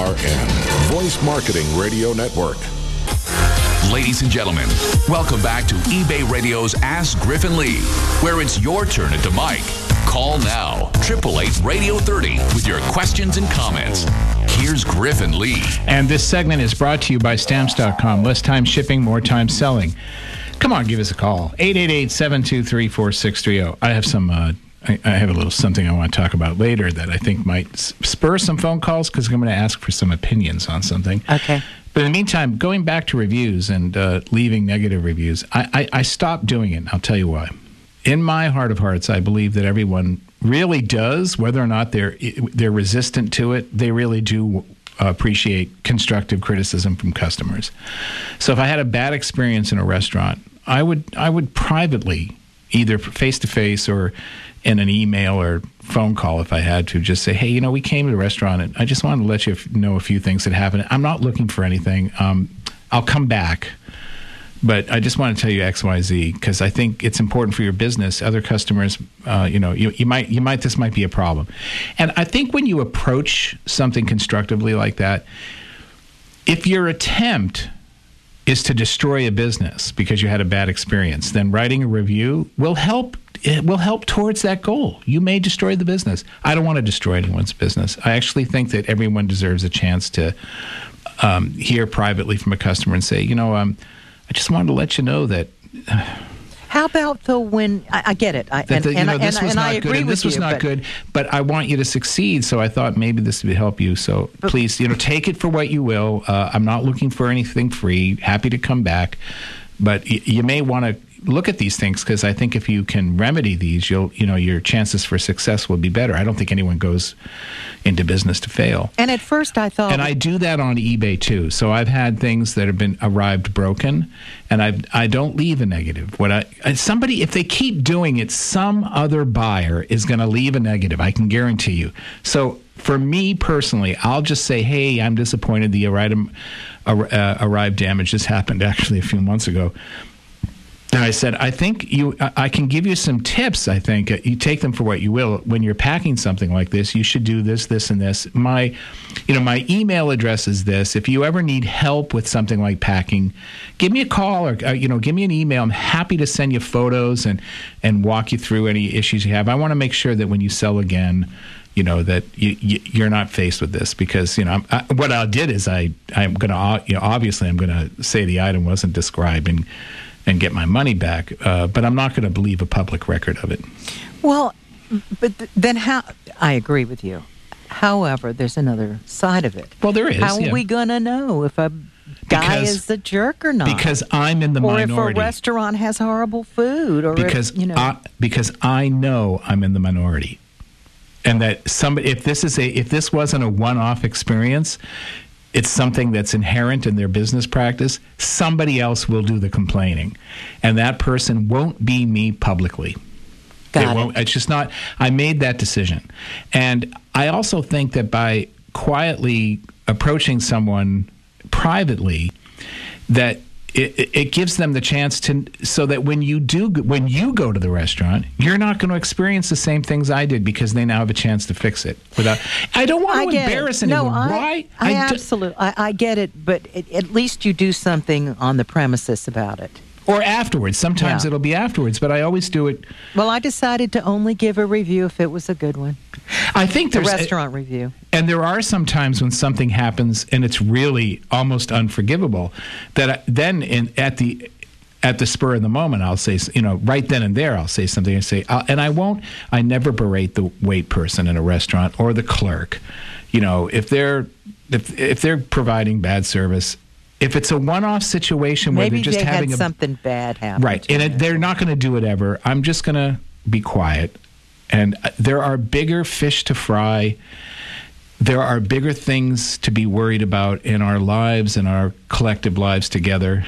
WRN, Voice Marketing Radio Network. Ladies and gentlemen, welcome back to eBay Radio's Ask Griffin Lee, where it's your turn at the mic. Call now, 888-Radio-30 with your questions and comments. Here's Griffin Lee. And this segment is brought to you by Stamps.com. Less time shipping, more time selling. Come on, give us a call. 888-723-4630. I have some... I have a little something I want to talk about later that I think might spur some phone calls because I'm going to ask for some opinions on something. Okay. But in the meantime, going back to reviews and leaving negative reviews, I stopped doing it, and I'll tell you why. In my heart of hearts, I believe that everyone really does, whether or not they're resistant to it, they really do appreciate constructive criticism from customers. So if I had a bad experience in a restaurant, I would privately, either face-to-face or in an email or phone call if I had to, just say, hey, we came to the restaurant and I just wanted to let you know a few things that happened. I'm not looking for anything. I'll come back, but I just want to tell you X, Y, Z because I think it's important for your business. Other customers, this might be a problem. And I think when you approach something constructively like that, if your attempt is to destroy a business because you had a bad experience, then writing a review will help. It will help towards that goal. You may destroy the business. I don't want to destroy anyone's business. I actually think that everyone deserves a chance to hear privately from a customer and say, I just wanted to let you know that. How about though when I get it, this was not good and this was not good, but I want you to succeed. So I thought maybe this would help you. So please, take it for what you will. I'm not looking for anything free. Happy to come back, but you may want to look at these things because I think if you can remedy these, your chances for success will be better. I don't think anyone goes into business to fail. And at first I thought... And I do that on eBay too. So I've had things that have arrived broken, and I don't leave a negative. If they keep doing it, some other buyer is going to leave a negative. I can guarantee you. So for me personally, I'll just say, hey, I'm disappointed the arrived damage. This happened actually a few months ago. And I said, I think I can give you some tips. I think you take them for what you will. When you're packing something like this, you should do this, this, and this. My email address is this. If you ever need help with something like packing, give me a call or give me an email. I'm happy to send you photos and walk you through any issues you have. I want to make sure that when you sell again, that you're not faced with this because what I did is I'm going to obviously I'm going to say the item wasn't described and get my money back, but I'm not going to believe a public record of it. Well, but then how? I agree with you. However, there's another side of it. Well, there is. How are we going to know if a guy is the jerk or not? Because I'm in the minority. Or if a restaurant has horrible food, or because I know I'm in the minority, and that if this wasn't a one-off experience. It's something that's inherent in their business practice. Somebody else will do the complaining. And that person won't be me publicly. It's just not. I made that decision. And I also think that by quietly approaching someone privately, that it gives them the chance so that when you go to the restaurant, you're not going to experience the same things I did because they now have a chance to fix it. I don't want to embarrass anyone. Why? I get it, but at least you do something on the premises about it. Or afterwards. Sometimes it'll be afterwards, but I always do it. Well, I decided to only give a review if it was a good one. I think there's a restaurant review. And there are some times when something happens and it's really almost unforgivable that at the spur of the moment, I'll say, right then and there, I'll say something and say, I never berate the wait person in a restaurant or the clerk. If they're providing bad service, if it's a one-off situation where they're just having something bad happen, right, and they're not going to do it ever, I'm just going to be quiet. And there are bigger fish to fry. There are bigger things to be worried about in our lives and our collective lives together.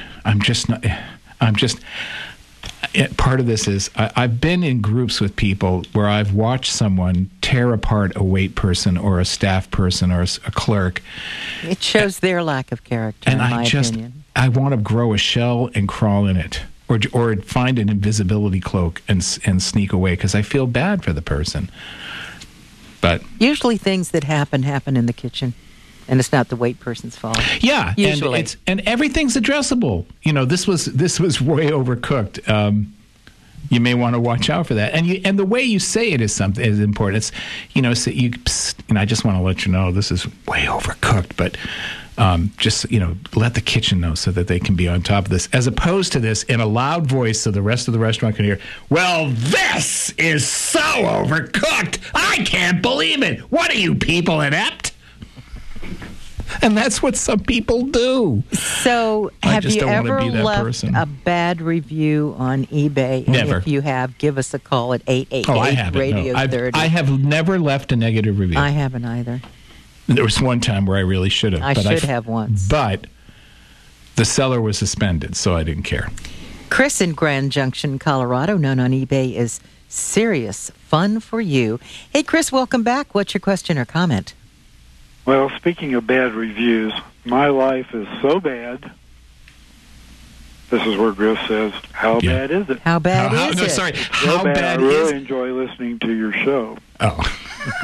Part of this is I've been in groups with people where I've watched someone tear apart a wait person or a staff person or a clerk. It shows their lack of character, in my opinion. I want to grow a shell and crawl in it, or find an invisibility cloak and sneak away because I feel bad for the person. But usually things that happen in the kitchen. And it's not the wait person's fault. Yeah, Usually. and everything's addressable. This was way overcooked. You may want to watch out for that. And the way you say it is important. It's I just want to let you know this is way overcooked, but just let the kitchen know so that they can be on top of this, as opposed to this in a loud voice so the rest of the restaurant can hear. Well, this is so overcooked. I can't believe it. What are you people, inept? And that's what some people do. So, I have just you don't wanna ever be that left person. a bad review on eBay? And Never. if you have, give us a call at I haven't. Radio No. 30. I have never left a negative review. I haven't either. There was one time where I really should have. I should have once. But the seller was suspended, so I didn't care. Chris in Grand Junction, Colorado, known on eBay as Serious Fun for You. Hey, Chris, welcome back. What's your question or comment? Well, speaking of bad reviews, my life is so bad. This is where Griff says, how bad is it? How bad is it? Sorry, So how bad I really is? enjoy listening to your show. Oh,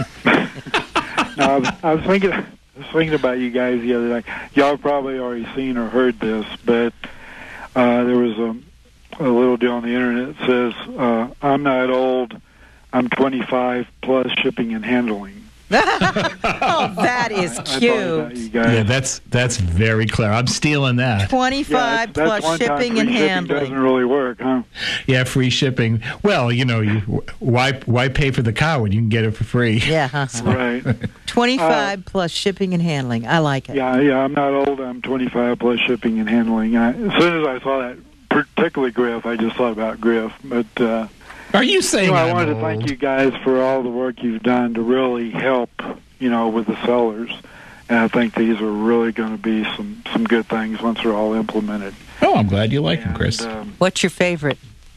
Now, I was thinking about you guys the other night. Y'all have probably already seen or heard this, but there was a little deal on the internet that says, I'm not old, I'm 25 plus shipping and handling. Oh, that is I thought about you cute. guys. yeah, that's very clear. I'm stealing that. 25 Yeah, that's plus one time shipping free and shipping handling. doesn't really work, huh? Yeah, free shipping. Well, why pay for the car when you can get it for free? Yeah, Right. 25 plus shipping and handling. I like it. Yeah, I'm not old. I'm 25 plus shipping and handling. As soon as I saw that, particularly Griff, I just thought about Griff. But Are you saying I I'm wanted old? to thank you guys for all the work you've done to really help, with the sellers. And I think these are really going to be some good things once they're all implemented. Oh, I'm glad you like them, Chris. What's your favorite?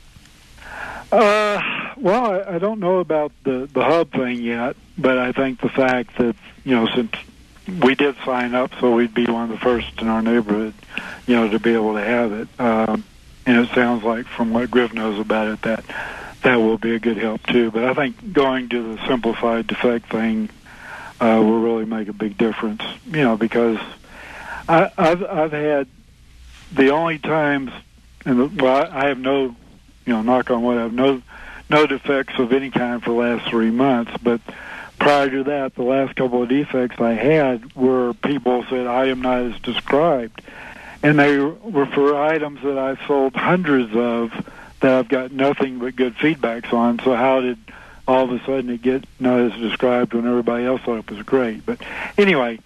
Well, I don't know about the hub thing yet, but I think the fact that, since we did sign up, so we'd be one of the first in our neighborhood, to be able to have it. And it sounds like, from what Griff knows about it, that will be a good help, too. But I think going to the simplified defect thing will really make a big difference, because I've had the only times, I have no, knock on wood, I have no defects of any kind for the last 3 months, but prior to that, the last couple of defects I had were people said, item not as described. And they were for items that I've sold hundreds of that I've got nothing but good feedbacks on. So how did all of a sudden it get not as described when everybody else thought it was great? But anyway,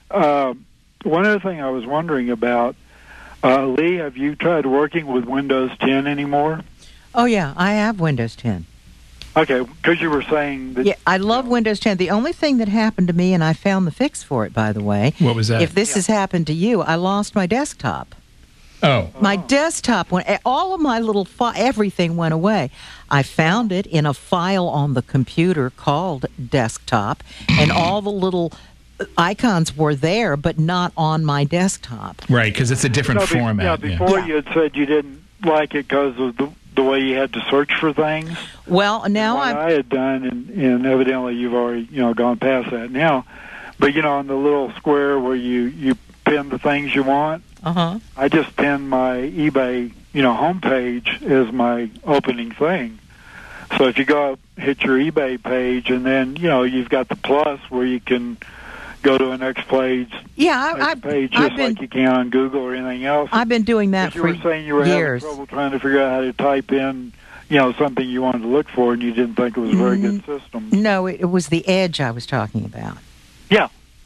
one other thing I was wondering about, Lee, have you tried working with Windows 10 anymore? Oh, yeah, I have Windows 10. Okay, because you were saying that... Yeah, I love Windows 10. The only thing that happened to me, and I found the fix for it, by the way. What was that? If this has happened to you, I lost my desktop. Oh. My desktop went, all of my little, everything went away. I found it in a file on the computer called desktop, and all the little icons were there, but not on my desktop. Right, because it's a different format. Before you had said you didn't like it because of the way you had to search for things. Well, now what I had done, and evidently you've already gone past that now. But on the little square where you pin the things you want, I just pin my eBay homepage as my opening thing. So if you go up, hit your eBay page, and then you've got the plus where you can go to a next page. Yeah, page just like you can on Google or anything else. I've been doing that for years. You were saying you were having trouble trying to figure out how to type in, something you wanted to look for, and you didn't think it was a very good system. No, it was the Edge I was talking about. Yeah.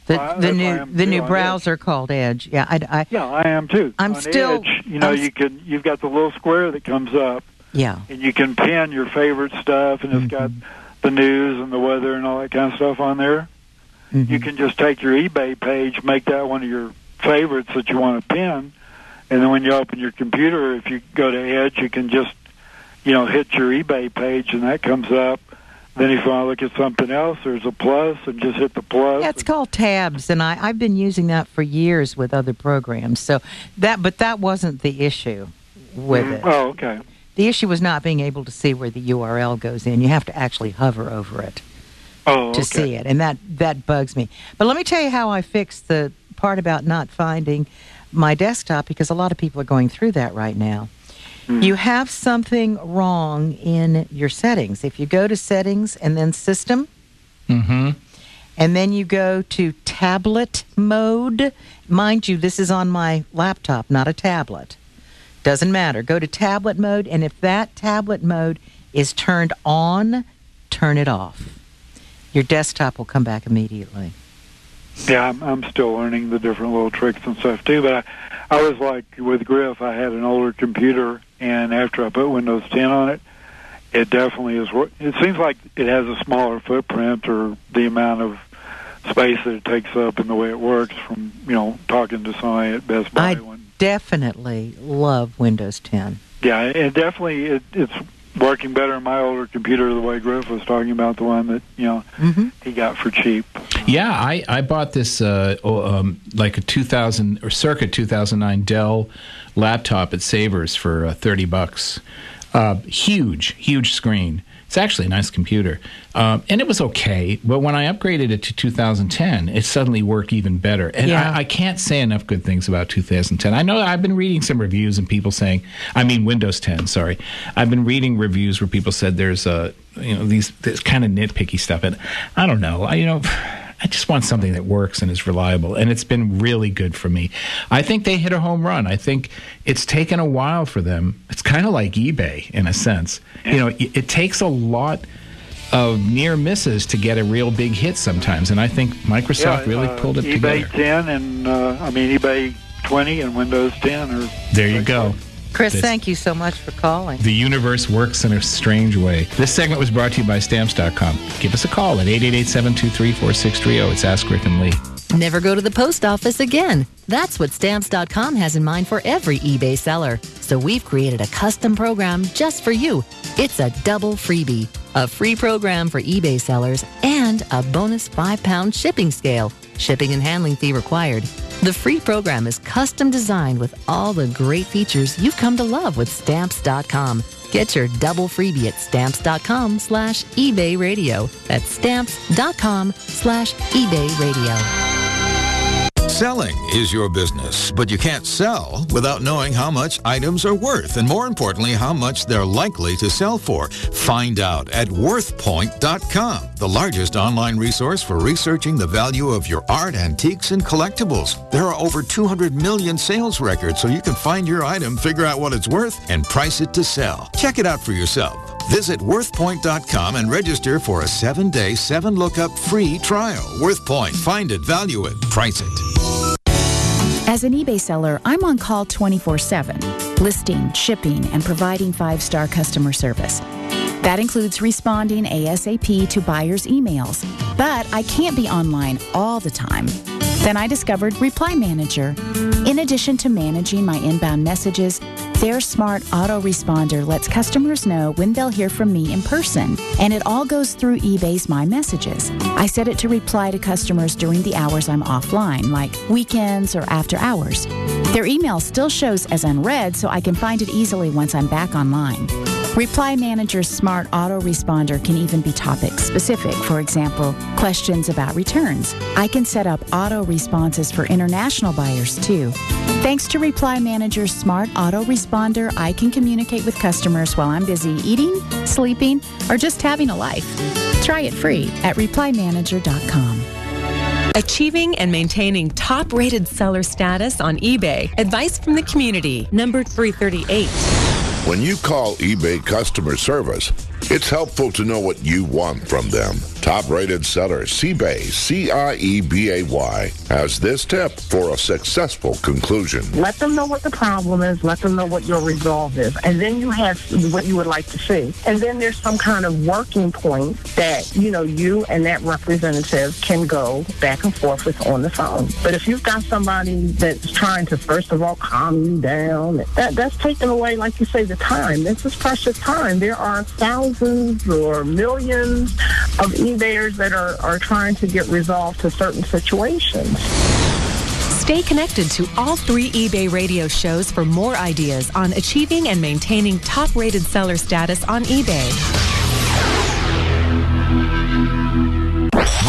The new browser called Edge. Yeah, I am too. I'm on still. Edge, you've got the little square that comes up. Yeah. And you can pin your favorite stuff, and it's got the news and the weather and all that kind of stuff on there. You can just take your eBay page, make that one of your favorites that you want to pin, and then when you open your computer, if you go to Edge, you can just, hit your eBay page, and that comes up. Then if you want to look at something else, there's a plus, and just hit the plus. Yeah, it's called Tabs, and I've been using that for years with other programs. So but that wasn't the issue with it. Oh, okay. The issue was not being able to see where the URL goes in. You have to actually hover over it. To see it, and that bugs me. But let me tell you how I fixed the part about not finding my desktop, because a lot of people are going through that right now. You have something wrong in your settings. If you go to settings and then system, and then you go to tablet mode, mind you, this is on my laptop, not a tablet. Doesn't matter. Go to tablet mode, and if that tablet mode is turned on, turn it off. Your desktop will come back immediately. Yeah, I'm still learning the different little tricks and stuff too. But I was like with Griff, I had an older computer, and after I put Windows 10 on it, it definitely is. It seems like it has a smaller footprint, or the amount of space that it takes up, and the way it works. From talking to somebody at Best Buy. I definitely love Windows 10. Yeah, and definitely it's working better in my older computer, the way Griff was talking about, the one that he got for cheap. Yeah, I bought this like a 2000 or circa 2009 Dell laptop at Savers for $30. Huge screen. It's actually a nice computer, and it was okay. But when I upgraded it to 2010, it suddenly worked even better. And I can't say enough good things about 2010. I know I've been reading some reviews and people saying, Windows 10. Sorry, I've been reading reviews where people said there's this kind of nitpicky stuff, and I don't know. I just want something that works and is reliable, and it's been really good for me. I think they hit a home run. I think it's taken a while for them. It's kind of like eBay in a sense. It takes a lot of near misses to get a real big hit sometimes, and I think Microsoft really pulled it together. eBay 10 and eBay 20 and Windows 10 are. There you go. Chris, thank you so much for calling. The universe works in a strange way. This segment was brought to you by Stamps.com. Give us a call at 888-723-4630. It's Ask Griff and Lee. Never go to the post office again. That's what Stamps.com has in mind for every eBay seller. So we've created a custom program just for you. It's a double freebie, a free program for eBay sellers, and a bonus 5-pound shipping scale. Shipping and handling fee required. The free program is custom designed with all the great features you've come to love with Stamps.com. Get your double freebie at Stamps.com/eBay Radio. That's Stamps.com/eBay Radio. Selling is your business, but you can't sell without knowing how much items are worth, and more importantly, how much they're likely to sell for. Find out at WorthPoint.com, the largest online resource for researching the value of your art, antiques, and collectibles. There are over 200 million sales records, so you can find your item, figure out what it's worth, and price it to sell. Check it out for yourself. Visit WorthPoint.com and register for a 7-day, 7-lookup free trial. WorthPoint. Find it, value it, price it. As an eBay seller, I'm on call 24/7, listing, shipping, and providing 5-star customer service. That includes responding ASAP to buyers' emails, but I can't be online all the time. Then I discovered Reply Manager. In addition to managing my inbound messages, their smart autoresponder lets customers know when they'll hear from me in person, and it all goes through eBay's My Messages. I set it to reply to customers during the hours I'm offline, like weekends or after hours. Their email still shows as unread, so I can find it easily once I'm back online. Reply Manager's smart autoresponder can even be topic-specific. For example, questions about returns. I can set up auto responses for international buyers, too. Thanks to Reply Manager's smart autoresponder, I can communicate with customers while I'm busy eating, sleeping, or just having a life. Try it free at ReplyManager.com. Achieving and maintaining top-rated seller status on eBay. Advice from the community. Number 338. When you call eBay customer service, it's helpful to know what you want from them. Top-rated seller CIEBay, C-I-E-B-A-Y, has this tip for a successful conclusion. Let them know what the problem is. Let them know what your resolve is. And then you have what you would like to see. And then there's some kind of working point that, you and that representative can go back and forth with on the phone. But if you've got somebody that's trying to, first of all, calm you down, that's taking away, like you say, the time. This is precious time. There are thousands or millions of eBayers that are trying to get resolved to certain situations. Stay connected to all 3 eBay radio shows for more ideas on achieving and maintaining top-rated seller status on eBay.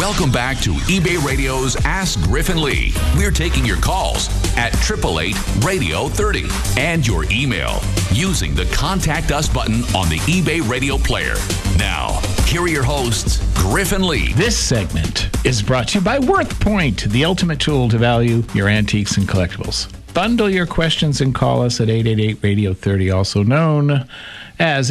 Welcome back to eBay Radio's Ask Griffin Lee. We're taking your calls at 888-Radio-30 and your email using the Contact Us button on the eBay Radio player. Now, here are your hosts, Griffin Lee. This segment is brought to you by WorthPoint, the ultimate tool to value your antiques and collectibles. Bundle your questions and call us at 888-Radio-30, also known as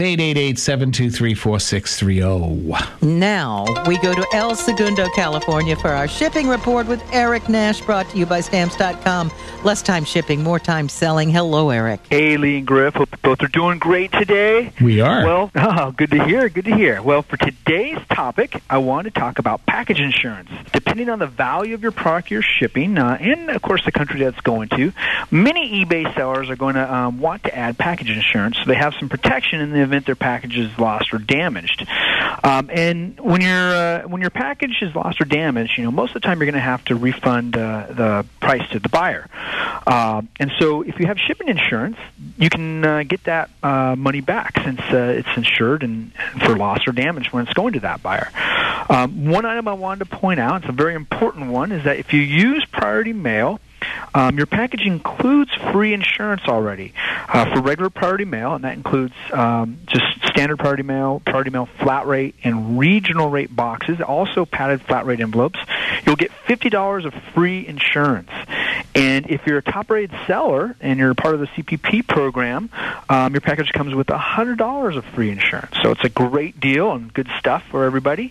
888-723-4630. Now, we go to El Segundo, California for our shipping report with Eric Nash, brought to you by Stamps.com. Less time shipping, more time selling. Hello, Eric. Hey, Lee and Griff. Hope you both are doing great today. We are. Well, good to hear, good to hear. Well, for today's topic, I want to talk about package insurance. Depending on the value of your product you're shipping, and, of course, the country that's going to, many eBay sellers are going to want to add package insurance so they have some protection in the event their package is lost or damaged. And when your package is lost or damaged, most of the time you're going to have to refund the price to the buyer. And so if you have shipping insurance, you can get that money back since it's insured and for loss or damage when it's going to that buyer. One item I wanted to point out, it's a very important one, is that if you use priority mail, your package includes free insurance already for regular priority mail, and that includes just standard priority mail flat rate, and regional rate boxes, also padded flat rate envelopes. You'll get $50 of free insurance. And if you're a top-rated seller and you're part of the CPP program, your package comes with $100 of free insurance. So it's a great deal and good stuff for everybody.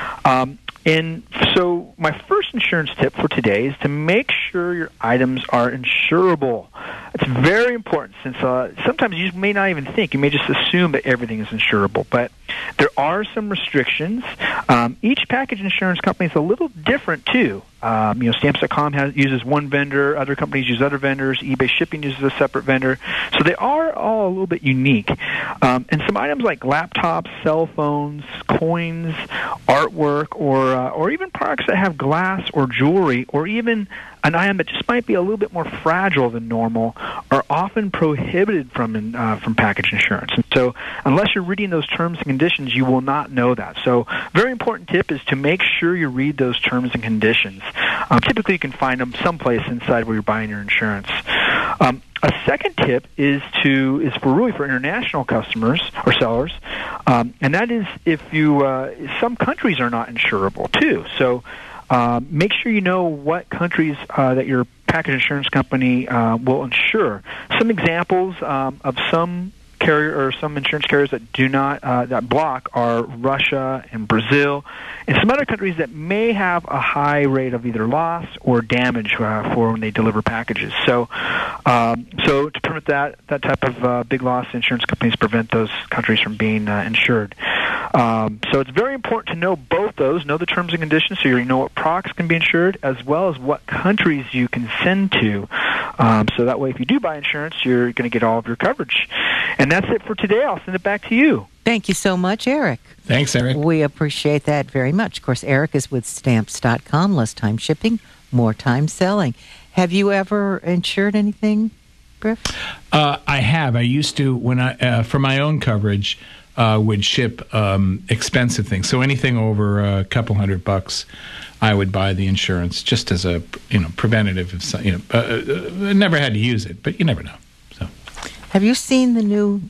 And so my first insurance tip for today is to make sure your items are insurable. It's very important since sometimes you may not even think. You may just assume that everything is insurable. But there are some restrictions. Each package insurance company is a little different, too. Stamps.com uses one vendor. Other companies use other vendors. eBay Shipping uses a separate vendor. So they are all a little bit unique. And some items like laptops, cell phones, coins, artwork, or even products that have glass or jewelry, or even an item that just might be a little bit more fragile than normal, are often prohibited from package insurance. And so unless you're reading those terms and conditions, you will not know that. So very important tip is to make sure you read those terms and conditions. Typically, you can find them someplace inside where you're buying your insurance. A second tip is for international customers or sellers, and that is if some countries are not insurable too. So make sure you know what countries that your package insurance company will insure. Some examples of some carrier or some insurance carriers that do not that block are Russia and Brazil, and some other countries that may have a high rate of either loss or damage for when they deliver packages. So to prevent that type of big loss, insurance companies prevent those countries from being insured. So it's very important to know both those, know the terms and conditions so you know what products can be insured as well as what countries you can send to. So that way if you do buy insurance, you're going to get all of your coverage. And that's it for today. I'll send it back to you. Thank you so much, Eric. Thanks, Eric. We appreciate that very much. Of course, Eric is with Stamps.com. Less time shipping, more time selling. Have you ever insured anything, Griff? I have. I used to, when for my own coverage, would ship expensive things. So anything over a couple $100, I would buy the insurance just as a preventative. Never had to use it, but you never know. So, have you seen the new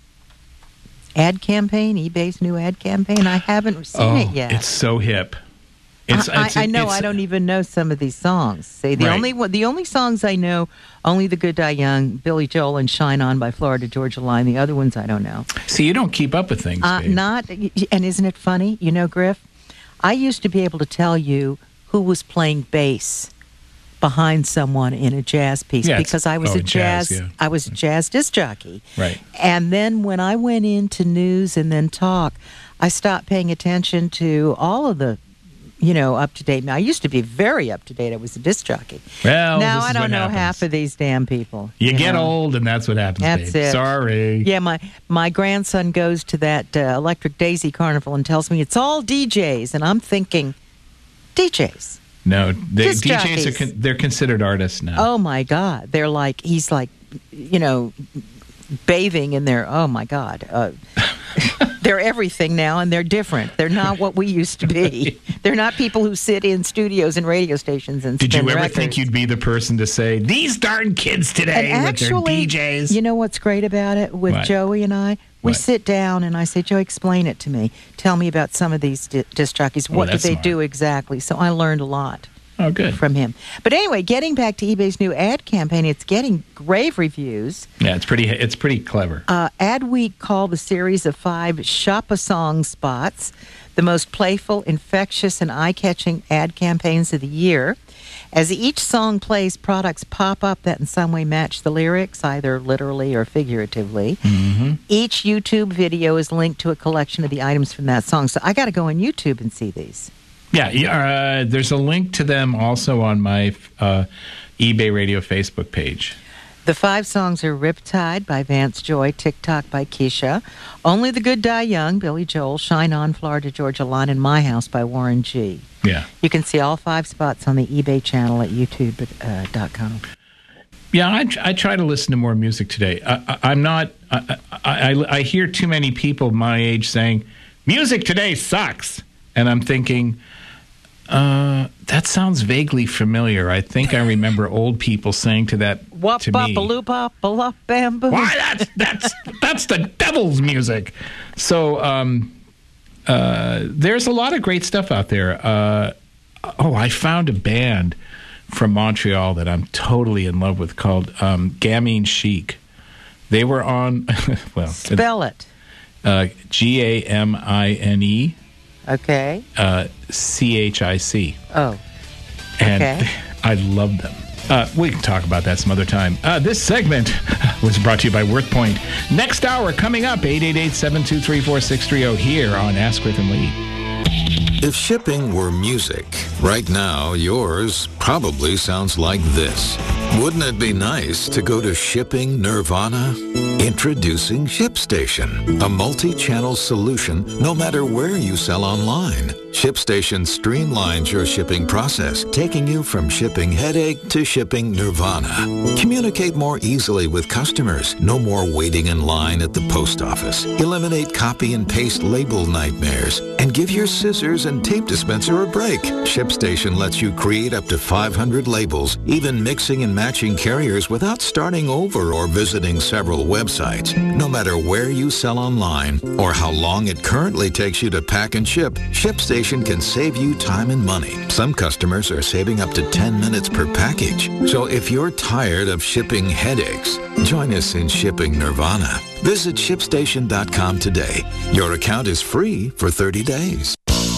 ad campaign? eBay's new ad campaign? I haven't seen it yet. It's so hip. I know. I don't even know some of these songs. See, the only songs I know, Only the Good Die Young, Billy Joel, and Shine On by Florida Georgia Line. The other ones I don't know. See, you don't keep up with things, babe. And isn't it funny? Griff, I used to be able to tell you who was playing bass behind someone in a jazz piece because I was a jazz disc jockey. Right. And then when I went into news and then talk, I stopped paying attention to all of the up to date. Now, I used to be very up to date. I was a disc jockey. Well, now I don't know half of these damn people. You get old, and that's what happens. That's babe. it. Sorry. Yeah, my grandson goes to that Electric Daisy Carnival and tells me it's all DJs, and I'm thinking, DJs. No, DJs they're considered artists now. Oh my God, he's like, bathing in their. Oh my God. They're everything now, and they're different. They're not what we used to be. They're not people who sit in studios and radio stations and Did spin you ever records. think you'd be the person to say, these darn kids today And with actually, their DJs? You know what's great about it with What? Joey and I? We What? sit down and I say, Joey, explain it to me. Tell me about some of these disc jockeys. What do that's they smart. do exactly? So I learned a lot. Oh, good. From him. But anyway, getting back to eBay's new ad campaign, it's getting rave reviews. Yeah, it's pretty clever. Adweek called the series of 5 Shop-a-Song spots the most playful, infectious, and eye-catching ad campaigns of the year. As each song plays, products pop up that in some way match the lyrics, either literally or figuratively. Mm-hmm. Each YouTube video is linked to a collection of the items from that song. So I got to go on YouTube and see these. Yeah, there's a link to them also on my eBay Radio Facebook page. The 5 songs are Riptide by Vance Joy, TikTok by Keisha, Only the Good Die Young, Billy Joel, Shine On, Florida Georgia Line, and My House by Warren G. Yeah. You can see all 5 spots on the eBay channel at youtube.com. Yeah, I try to listen to more music today. I'm not. I hear too many people my age saying, music today sucks. And I'm thinking, that sounds vaguely familiar. I think I remember old people saying to that to me. Why, that's the devil's music. So there's a lot of great stuff out there. I found a band from Montreal that I'm totally in love with called Gamine Chic. They were on, well... Spell it. Gamine. Okay. CHIC. Oh. And okay. I love them. We can talk about that some other time. This segment was brought to you by WorthPoint. Next hour coming up, 888-723-4630 here on Ask Griffin Lee. If shipping were music, right now yours probably sounds like this. Wouldn't it be nice to go to Shipping Nirvana? Introducing ShipStation, a multi-channel solution no matter where you sell online. ShipStation streamlines your shipping process, taking you from shipping headache to shipping nirvana. Communicate more easily with customers. No more waiting in line at the post office. Eliminate copy and paste label nightmares. And give your scissors and tape dispenser a break. ShipStation lets you create up to 500 labels, even mixing and matching carriers without starting over or visiting several websites. No matter where you sell online or how long it currently takes you to pack and ship, ShipStation can save you time and money. Some customers are saving up to 10 minutes per package. So if you're tired of shipping headaches, join us in Shipping Nirvana. Visit ShipStation.com today. Your account is free for 30 days.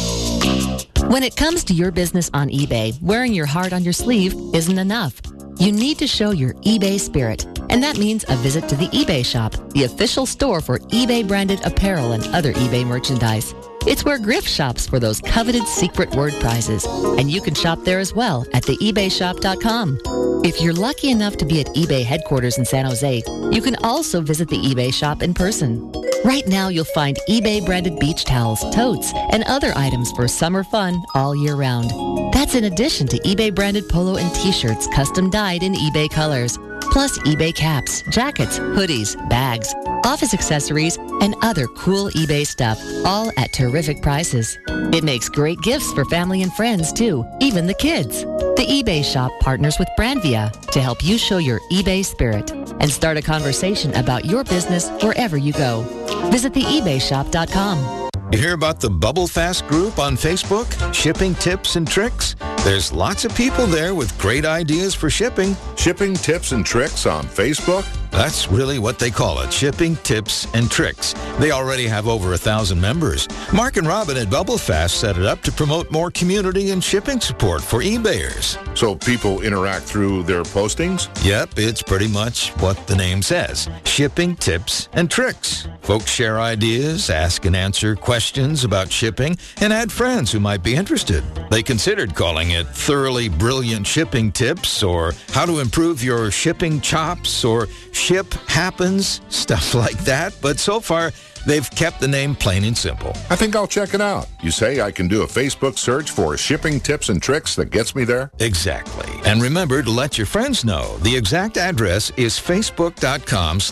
When it comes to your business on eBay, wearing your heart on your sleeve isn't enough. You need to show your eBay spirit, and that means a visit to the eBay shop, the official store for eBay-branded apparel and other eBay merchandise. It's where Griff shops for those coveted secret word prizes, and you can shop there as well at theebayshop.com. If you're lucky enough to be at eBay headquarters in San Jose, you can also visit the eBay shop in person. Right now, you'll find eBay-branded beach towels, totes, and other items for summer fun all year round. That's in addition to eBay-branded polo and T-shirts custom dyed in eBay colors, plus eBay caps, jackets, hoodies, bags, office accessories, and other cool eBay stuff, all at terrific prices. It makes great gifts for family and friends, too, even the kids. The eBay shop partners with Brandvia to help you show your eBay spirit and start a conversation about your business wherever you go. Visit theebayshop.com. You hear about the Bubble Fast group on Facebook? Shipping tips and tricks? There's lots of people there with great ideas for shipping. Shipping tips and tricks on Facebook? That's really what they call it, shipping tips and tricks. They already have over 1,000 members. Mark and Robin at Bubble Fast set it up to promote more community and shipping support for eBayers. So people interact through their postings? Yep, it's pretty much what the name says, shipping tips and tricks. Folks share ideas, ask and answer questions about shipping, and add friends who might be interested. They considered calling it Thoroughly Brilliant Shipping Tips, or How to Improve Your Shipping Chops, or Ship Happens, stuff like that. But so far, They've kept the name plain and simple. I think I'll check it out. You say I can do a Facebook search for shipping tips and tricks that gets me there? Exactly. And remember to let your friends know the exact address is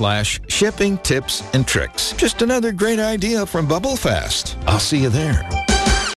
facebook.com/shipping tips and tricks. Just another great idea from Bubblefast. I'll see you there.